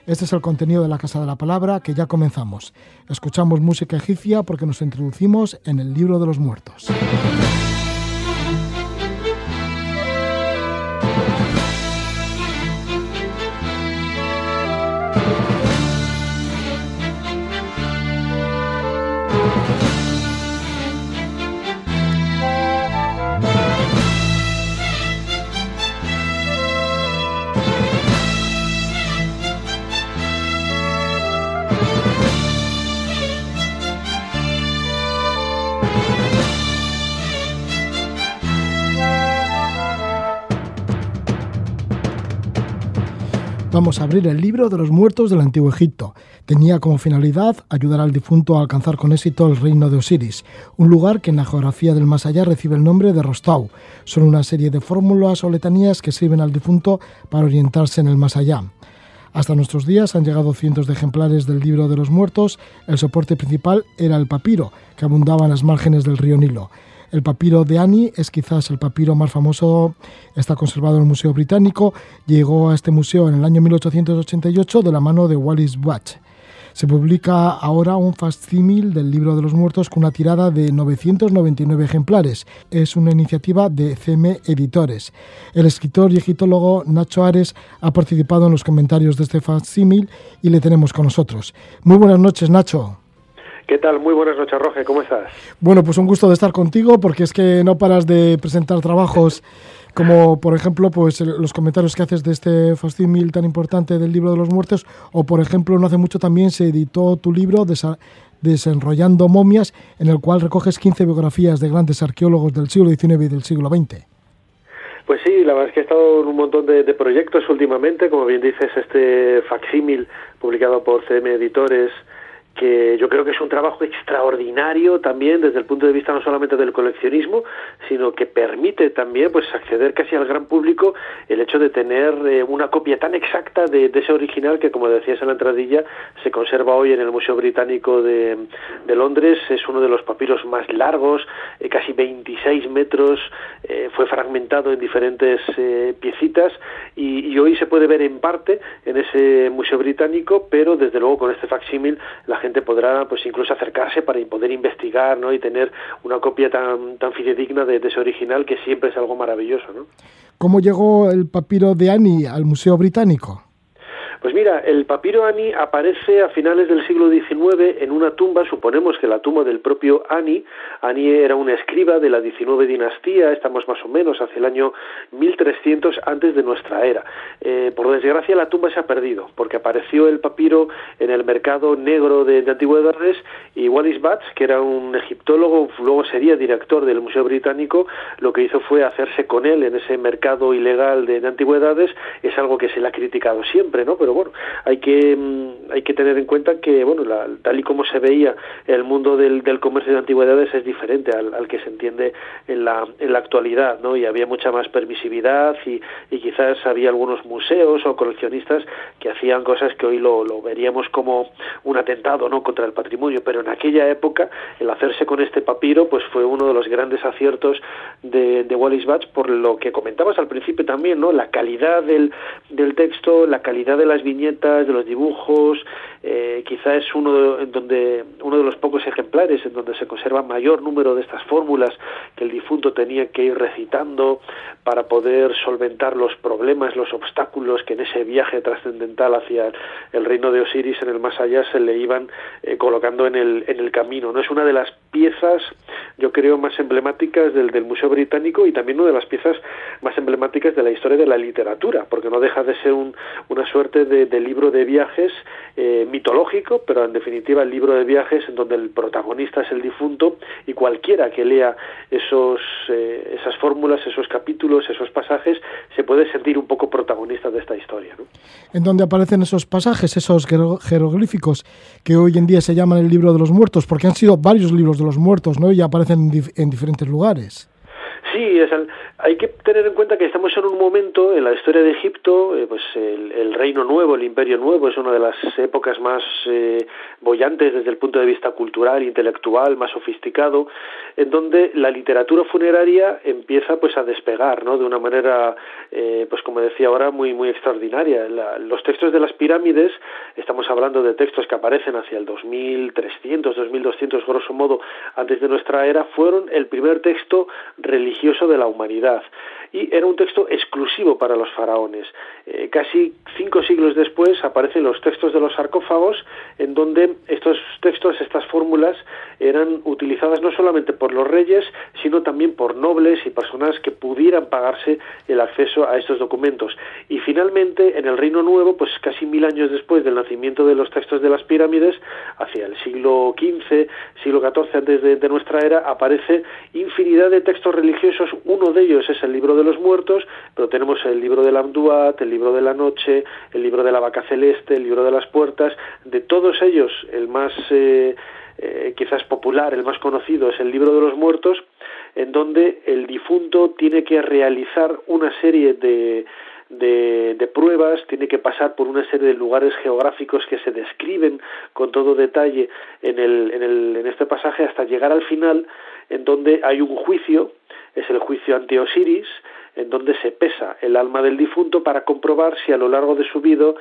Este es el contenido de la Casa de la Palabra, que ya comenzamos. Escuchamos música egipcia porque nos introducimos en el libro de los muertos. Vamos a abrir el libro de los muertos del Antiguo Egipto. Tenía como finalidad ayudar al difunto a alcanzar con éxito el reino de Osiris, un lugar que en la geografía del más allá recibe el nombre de Rostau. Son una serie de fórmulas o letanías que sirven al difunto para orientarse en el más allá. Hasta nuestros días han llegado cientos de ejemplares del libro de los muertos. El soporte principal era el papiro, que abundaba en las márgenes del río Nilo. El papiro de Ani es quizás el papiro más famoso, está conservado en el Museo Británico, llegó a este museo en el año 1888 de la mano de Wallis Budge. Se publica ahora un facsímil del libro de los muertos con una tirada de 999 ejemplares. Es una iniciativa de CM Editores. El escritor y egiptólogo Nacho Ares ha participado en los comentarios de este facsímil y le tenemos con nosotros. Muy buenas noches, Nacho. ¿Qué tal? Muy buenas noches, Roge. ¿Cómo estás? Bueno, pues un gusto de estar contigo porque es que no paras de presentar trabajos como, por ejemplo, pues los comentarios que haces de este facsímil tan importante del libro de los muertos, o, por ejemplo, no hace mucho también se editó tu libro Desenrollando momias, en el cual recoges 15 biografías de grandes arqueólogos del siglo XIX y del siglo XX. Pues sí, la verdad es que he estado en un montón de proyectos últimamente, como bien dices, este facsímil publicado por CM Editores, que yo creo que es un trabajo extraordinario también desde el punto de vista no solamente del coleccionismo, sino que permite también pues acceder casi al gran público el hecho de tener una copia tan exacta de ese original que, como decías en la entradilla, se conserva hoy en el Museo Británico de Londres. Es uno de los papiros más largos, casi 26 metros, fue fragmentado en diferentes piecitas y hoy se puede ver en parte en ese Museo Británico, pero desde luego con este facsímil la gente podrá pues incluso acercarse para poder investigar, ¿no? Y tener una copia tan fidedigna de ese original, que siempre es algo maravilloso, ¿no? ¿Cómo llegó el papiro de Ani al Museo Británico? Pues mira, el papiro Ani aparece a finales del siglo XIX en una tumba, suponemos que la tumba del propio Ani. Ani era un escriba de la XIX dinastía, estamos más o menos hacia el año 1300 antes de nuestra era. Por desgracia la tumba se ha perdido, porque apareció el papiro en el mercado negro de antigüedades, y Wallis Budge, que era un egiptólogo, luego sería director del Museo Británico, lo que hizo fue hacerse con él en ese mercado ilegal de antigüedades. Es algo que se le ha criticado siempre, ¿no? Pero bueno, hay que tener en cuenta que, bueno, tal y como se veía el mundo del comercio de antigüedades es diferente al que se entiende en la actualidad, ¿no? Y había mucha más permisividad y quizás había algunos museos o coleccionistas que hacían cosas que hoy lo veríamos como un atentado, ¿no?, contra el patrimonio, pero en aquella época el hacerse con este papiro pues fue uno de los grandes aciertos de Wallis Budge, por lo que comentabas al principio también, ¿no? La calidad del texto, la calidad de las viñetas, de los dibujos, quizá es uno de los pocos ejemplares en donde se conserva mayor número de estas fórmulas que el difunto tenía que ir recitando para poder solventar los problemas, los obstáculos que en ese viaje trascendental hacia el reino de Osiris en el más allá se le iban colocando en el camino, ¿no? Es una de las piezas, yo creo, más emblemáticas del Museo Británico, y también una de las piezas más emblemáticas de la historia de la literatura, porque no deja de ser una suerte de libro de viajes mitológico, pero en definitiva el libro de viajes en donde el protagonista es el difunto, y cualquiera que lea esas fórmulas, esos capítulos, esos pasajes, se puede sentir un poco protagonista de esta historia, ¿no? ¿En dónde aparecen esos pasajes, esos jeroglíficos que hoy en día se llaman el libro de los muertos? Porque han sido varios libros de los muertos, ¿no? Y aparecen en diferentes lugares. Sí, hay que tener en cuenta que estamos en un momento en la historia de Egipto, pues el Reino Nuevo, el Imperio Nuevo, es una de las épocas más bollantes desde el punto de vista cultural, intelectual, más sofisticado, en donde la literatura funeraria empieza pues a despegar, ¿no? De una manera, pues como decía ahora, muy muy extraordinaria. Los textos de las pirámides, estamos hablando de textos que aparecen hacia el 2300, 2200 grosso modo antes de nuestra era, fueron el primer texto religioso de la humanidad y era un texto exclusivo para los faraones. Casi 5 siglos después aparecen los textos de los sarcófagos, en donde estos textos, estas fórmulas, eran utilizadas no solamente por los reyes, sino también por nobles y personas que pudieran pagarse el acceso a estos documentos. Y finalmente, en el Reino Nuevo, pues casi 1000 años después del nacimiento de los textos de las pirámides, hacia el siglo XV, siglo XIV antes de nuestra era, aparece infinidad de textos religiosos. Uno de ellos es el libro de los muertos, pero tenemos el libro del Amduat, el libro de la noche, el libro de la vaca celeste, el libro de las puertas. De todos ellos, el más quizás popular, el más conocido, es el libro de los muertos, en donde el difunto tiene que realizar una serie de pruebas, tiene que pasar por una serie de lugares geográficos que se describen con todo detalle en este pasaje, hasta llegar al final, en donde hay un juicio, es el juicio ante Osiris, en donde se pesa el alma del difunto para comprobar si a lo largo de su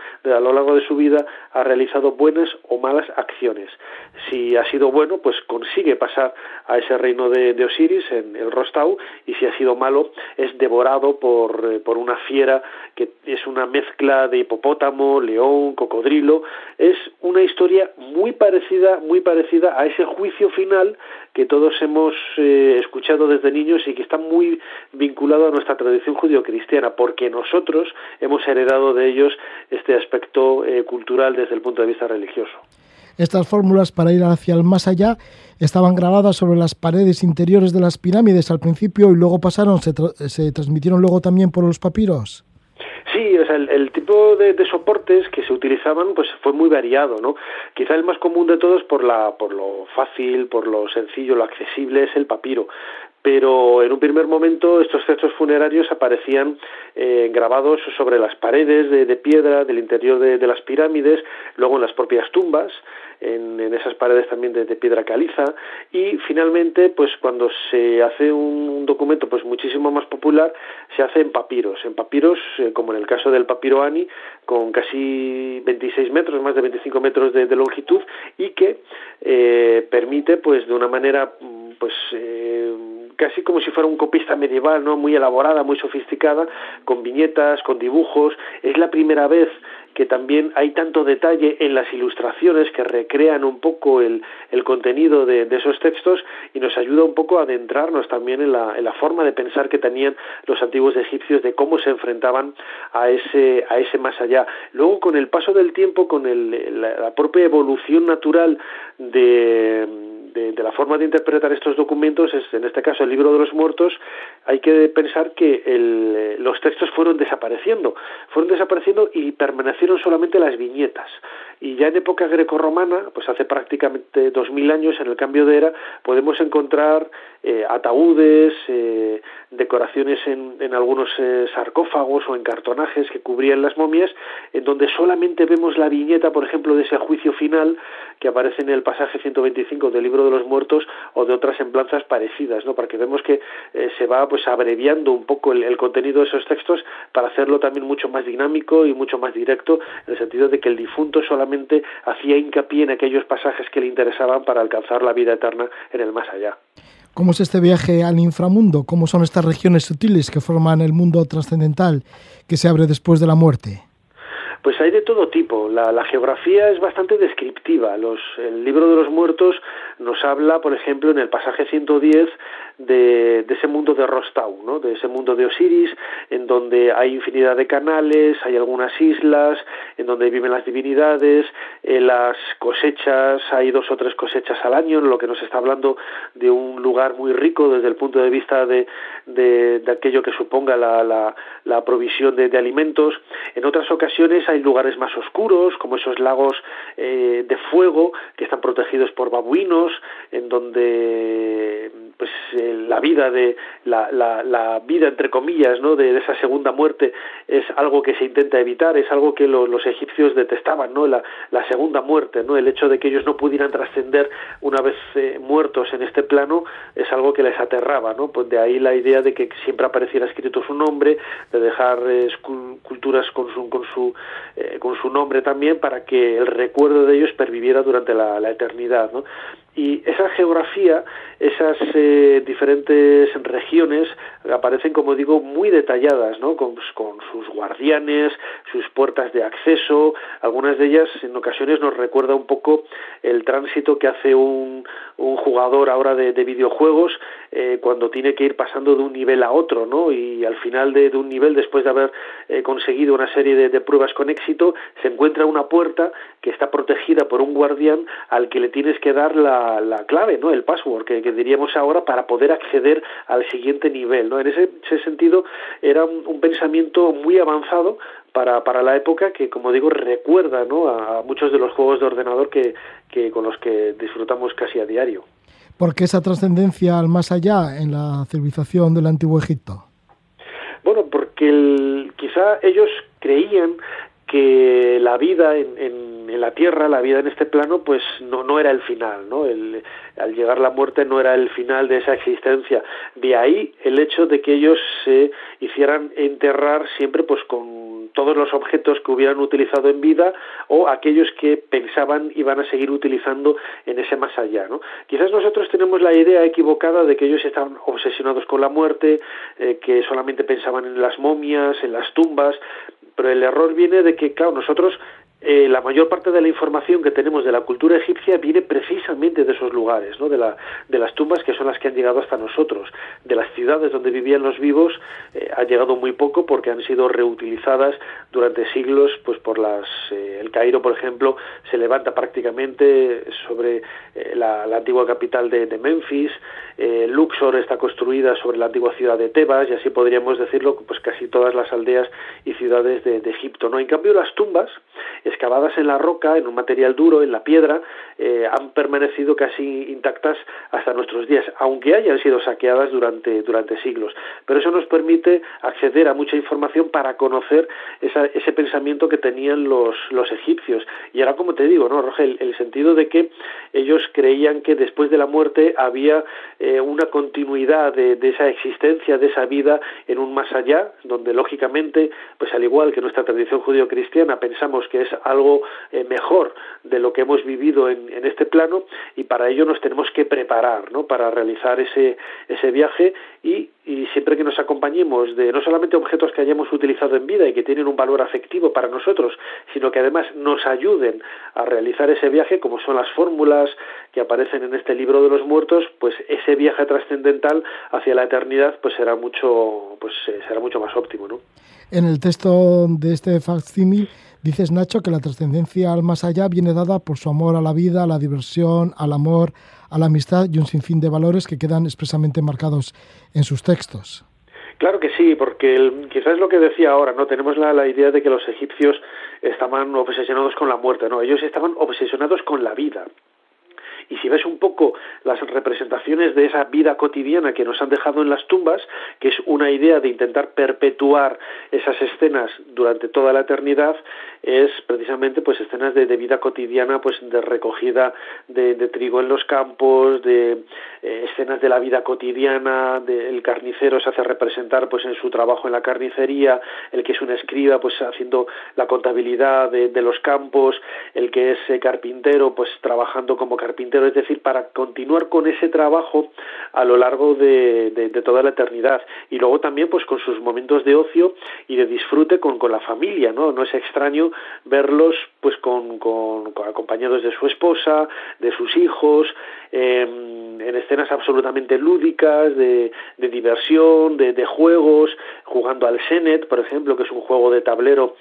vida ha realizado buenas o malas acciones. Si ha sido bueno, pues consigue pasar a ese reino de Osiris, en el Rostau, y si ha sido malo, es devorado por una fiera que es una mezcla de hipopótamo, león, cocodrilo. Es una historia muy parecida a ese juicio final que todos hemos escuchado desde niños y que está muy vinculado a nuestra tradición judio-cristiana, porque nosotros hemos heredado de ellos este aspecto cultural desde el punto de vista religioso. Estas fórmulas para ir hacia el más allá estaban grabadas sobre las paredes interiores de las pirámides al principio y luego se transmitieron luego también por los papiros. Sí, o sea, el tipo de soportes que se utilizaban pues fue muy variado, ¿no? Quizá el más común de todos por lo fácil, por lo sencillo, lo accesible, es el papiro. Pero en un primer momento estos textos funerarios aparecían grabados sobre las paredes de piedra del interior de las pirámides, luego en las propias tumbas, en esas paredes también de piedra caliza, y finalmente pues cuando se hace un documento pues muchísimo más popular, se hace en papiros como en el caso del papiro Ani, con casi 26 metros, más de 25 metros de longitud, y que permite pues de una manera casi como si fuera un copista medieval, ¿no? Muy elaborada, muy sofisticada, con viñetas, con dibujos. Es la primera vez que también hay tanto detalle en las ilustraciones que recrean un poco el contenido de esos textos, y nos ayuda un poco a adentrarnos también en la forma de pensar que tenían los antiguos egipcios, de cómo se enfrentaban a ese más allá. Luego, con el paso del tiempo, con la propia evolución natural de la forma de interpretar estos documentos, en este caso el libro de los muertos, hay que pensar que los textos fueron desapareciendo y permanecieron solamente las viñetas. Y ya en época grecorromana, pues hace prácticamente 2000 años, en el cambio de era, podemos encontrar ataúdes, decoraciones en algunos sarcófagos o en cartonajes que cubrían las momias, en donde solamente vemos la viñeta, por ejemplo, de ese juicio final que aparece en el pasaje 125 del libro de los muertos, o de otras semblanzas parecidas, ¿no? Para que vemos que se va pues abreviando un poco el contenido de esos textos para hacerlo también mucho más dinámico y mucho más directo, en el sentido de que el difunto solamente hacía hincapié en aquellos pasajes que le interesaban para alcanzar la vida eterna en el más allá. ¿Cómo es este viaje al inframundo? ¿Cómo son estas regiones sutiles que forman el mundo trascendental que se abre después de la muerte? Pues hay de todo tipo. La geografía es bastante descriptiva. El libro de los muertos nos habla, por ejemplo, en el pasaje 110 de ese mundo de Rostau, ¿no? De ese mundo de Osiris, en donde hay infinidad de canales, hay algunas islas, en donde viven las divinidades, las cosechas, hay 2 o 3 cosechas al año, en lo que nos está hablando de un lugar muy rico desde el punto de vista de aquello que suponga la provisión de alimentos. En otras ocasiones hay lugares más oscuros, como esos lagos de fuego que están protegidos por babuinos, en donde pues la vida la vida entre comillas, ¿no?, de esa segunda muerte es algo que se intenta evitar, es algo que los egipcios detestaban, ¿no?, la segunda muerte, ¿no?, el hecho de que ellos no pudieran trascender una vez muertos en este plano es algo que les aterraba, ¿no? Pues de ahí la idea de que siempre apareciera escrito su nombre, de dejar esculturas con su nombre también, para que el recuerdo de ellos perviviera durante la eternidad, ¿no? Y esa geografía, esas diferentes regiones aparecen, como digo, muy detalladas, ¿no?, con sus guardianes, sus puertas de acceso. Algunas de ellas en ocasiones nos recuerda un poco el tránsito que hace un jugador ahora de videojuegos cuando tiene que ir pasando de un nivel a otro, ¿no? Y al final de un nivel, después de haber conseguido una serie de pruebas con éxito, se encuentra una puerta que está protegida por un guardián al que le tienes que dar la clave, ¿no?, el password, que diríamos ahora, para poder acceder al siguiente nivel, ¿no? En ese sentido era un pensamiento muy avanzado para la época, que, como digo, recuerda, ¿no?, a muchos de los juegos de ordenador que con los que disfrutamos casi a diario. ¿Por qué esa trascendencia al más allá en la civilización del Antiguo Egipto? Bueno, porque quizá ellos creían que la vida en la Tierra, la vida en este plano, pues no era el final, ¿no? Al llegar la muerte no era el final de esa existencia. De ahí el hecho de que ellos se hicieran enterrar siempre pues con todos los objetos que hubieran utilizado en vida, o aquellos que pensaban iban a seguir utilizando en ese más allá, ¿no? Quizás nosotros tenemos la idea equivocada de que ellos estaban obsesionados con la muerte, que solamente pensaban en las momias, en las tumbas, pero el error viene de que, claro, nosotros la mayor parte de la información que tenemos de la cultura egipcia viene precisamente de esos lugares, ¿no?, de las tumbas, que son las que han llegado hasta nosotros. De las ciudades donde vivían los vivos ha llegado muy poco, porque han sido reutilizadas durante siglos, pues por el Cairo, por ejemplo, se levanta prácticamente sobre la antigua capital de Memphis. Luxor está construida sobre la antigua ciudad de Tebas, y así podríamos decirlo, pues casi todas las aldeas y ciudades de Egipto, ¿no? En cambio, las tumbas excavadas en la roca, en un material duro, en la piedra, han permanecido casi intactas hasta nuestros días, aunque hayan sido saqueadas durante siglos. Pero eso nos permite acceder a mucha información para conocer ese pensamiento que tenían los egipcios. Y ahora, como te digo, ¿no, Roger? El sentido de que ellos creían que después de la muerte había una continuidad de esa existencia, de esa vida en un más allá, donde lógicamente, pues al igual que nuestra tradición judío-cristiana, pensamos que es algo mejor de lo que hemos vivido en este plano, y para ello nos tenemos que preparar, ¿no?, para realizar ese viaje, y siempre que nos acompañemos de no solamente objetos que hayamos utilizado en vida y que tienen un valor afectivo para nosotros, sino que además nos ayuden a realizar ese viaje, como son las fórmulas que aparecen en este libro de los muertos, pues ese viaje trascendental hacia la eternidad pues será mucho más óptimo, ¿no? En el texto de este facsímil dices, Nacho, que la trascendencia al más allá viene dada por su amor a la vida, a la diversión, al amor, a la amistad y un sinfín de valores que quedan expresamente marcados en sus textos. Claro que sí, porque quizás lo que decía ahora, ¿no? Tenemos la idea de que los egipcios estaban obsesionados con la muerte, ¿no? Ellos estaban obsesionados con la vida. Y si ves un poco las representaciones de esa vida cotidiana que nos han dejado en las tumbas, que es una idea de intentar perpetuar esas escenas durante toda la eternidad, es precisamente pues escenas de vida cotidiana, pues de recogida de trigo en los campos, de escenas de la vida cotidiana. El carnicero se hace representar pues en su trabajo en la carnicería, el que es un escriba pues haciendo la contabilidad de los campos, el que es carpintero pues trabajando como carpintero, es decir, para continuar con ese trabajo a lo largo de toda la eternidad. Y luego también pues con sus momentos de ocio y de disfrute con la familia, ¿no? No es extraño verlos pues con acompañados de su esposa, de sus hijos, en escenas absolutamente lúdicas, de diversión, de juegos, jugando al Senet, por ejemplo, que es un juego de tablero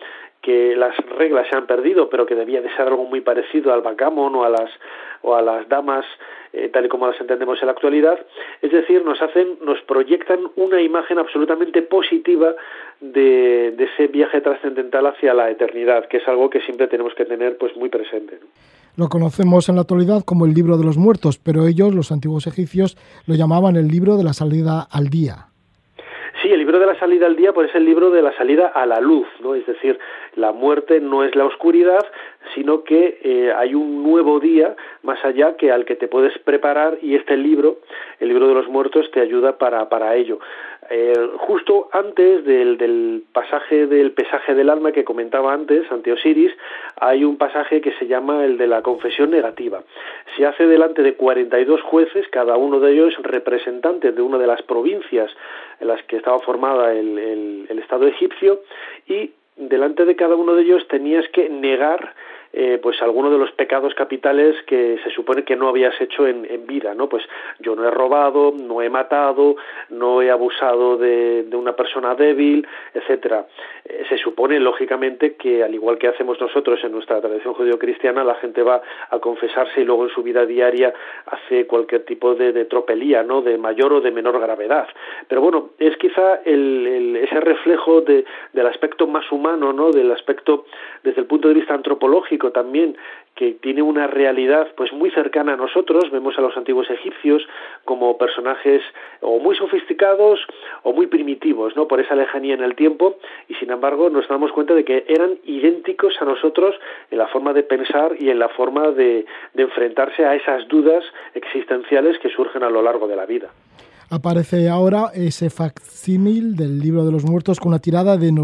que las reglas se han perdido, pero que debía de ser algo muy parecido al backgammon o a las damas, tal y como las entendemos en la actualidad. Es decir, nos proyectan una imagen absolutamente positiva de ese viaje trascendental hacia la eternidad, que es algo que siempre tenemos que tener pues muy presente, ¿no? Lo conocemos en la actualidad como el libro de los muertos, pero ellos, los antiguos egipcios, lo llamaban el libro de la salida al día. Sí, el libro de la salida al día pues es el libro de la salida a la luz, ¿no? Es decir, la muerte no es la oscuridad, sino que hay un nuevo día más allá que al que te puedes preparar, y este libro, el libro de los muertos, te ayuda para ello. Justo antes del pasaje del pesaje del alma que comentaba antes, ante Osiris, hay un pasaje que se llama el de la confesión negativa. Se hace delante de 42 jueces, cada uno de ellos representante de una de las provincias en las que estaba formada el Estado egipcio, y delante de cada uno de ellos tenías que negar pues alguno de los pecados capitales que se supone que no habías hecho en vida, ¿no? Pues yo no he robado, no he matado, no he abusado de una persona débil, etcétera. Se supone, lógicamente, que al igual que hacemos nosotros en nuestra tradición judeocristiana, la gente va a confesarse y luego en su vida diaria hace cualquier tipo de tropelía, ¿no? De mayor o de menor gravedad. Pero bueno, es quizá ese reflejo del aspecto más humano, ¿no? Del aspecto desde el punto de vista antropológico también, que tiene una realidad pues muy cercana a nosotros. Vemos a los antiguos egipcios como personajes o muy sofisticados o muy primitivos, ¿no? Por esa lejanía en el tiempo, y sin embargo nos damos cuenta de que eran idénticos a nosotros en la forma de pensar y en la forma de enfrentarse a esas dudas existenciales que surgen a lo largo de la vida. Aparece ahora ese facsímil del libro de los muertos con una tirada de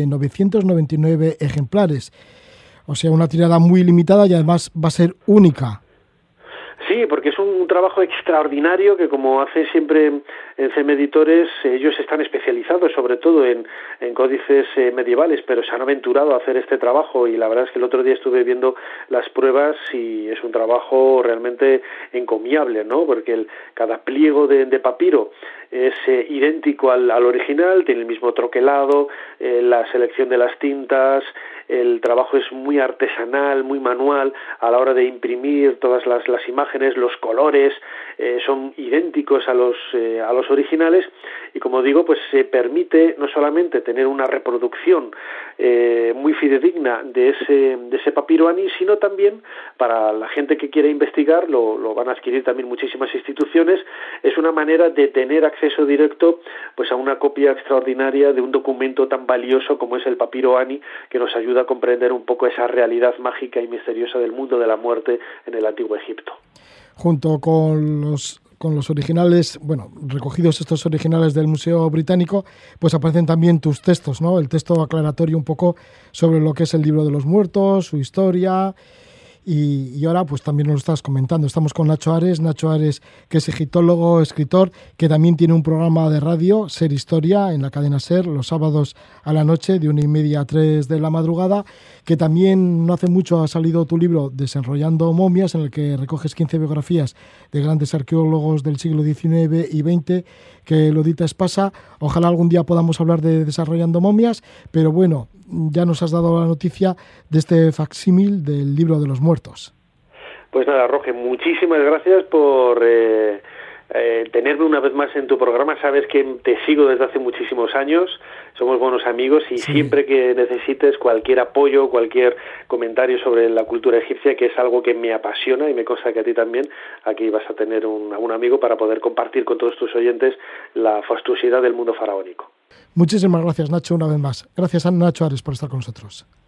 999 ejemplares. O sea, una tirada muy limitada y además va a ser única. Sí, porque es un trabajo extraordinario que, como hace siempre en CM Editores, ellos están especializados sobre todo en códices medievales, pero se han aventurado a hacer este trabajo, y la verdad es que el otro día estuve viendo las pruebas y es un trabajo realmente encomiable, ¿no? Porque cada pliego de papiro es idéntico al original, tiene el mismo troquelado, la selección de las tintas, el trabajo es muy artesanal, muy manual a la hora de imprimir todas las imágenes, los colores son idénticos a los originales, y como digo, pues se permite no solamente tener una reproducción muy fidedigna de ese papiro Ani, sino también para la gente que quiera investigar, lo van a adquirir también muchísimas instituciones. Es una manera de tener acceso directo pues a una copia extraordinaria de un documento tan valioso como es el papiro Ani, que nos ayuda a comprender un poco esa realidad mágica y misteriosa del mundo de la muerte en el Antiguo Egipto. Junto con los originales, bueno, recogidos estos originales del Museo Británico, pues aparecen también tus textos, ¿no? El texto aclaratorio un poco sobre lo que es el libro de los muertos, su historia. Y ahora pues también nos lo estás comentando. Estamos con Nacho Ares, que es egiptólogo, escritor, que también tiene un programa de radio, Ser Historia, en la cadena Ser, los sábados a la noche, de 1:30 a 3 de la madrugada, que también no hace mucho ha salido tu libro Desenrollando momias, en el que recoges 15 biografías de grandes arqueólogos del siglo XIX y XX, que lo edita Espasa. Ojalá algún día podamos hablar de Desarrollando momias, pero bueno, ya nos has dado la noticia de este facsímil del libro de los muertos. Pues nada, Roge, muchísimas gracias por tenerme una vez más en tu programa. Sabes que te sigo desde hace muchísimos años, somos buenos amigos, y sí, siempre que necesites cualquier apoyo, cualquier comentario sobre la cultura egipcia, que es algo que me apasiona y me consta que a ti también, aquí vas a tener un amigo para poder compartir con todos tus oyentes la fastuosidad del mundo faraónico. Muchísimas gracias, Nacho, una vez más. Gracias a Nacho Ares por estar con nosotros.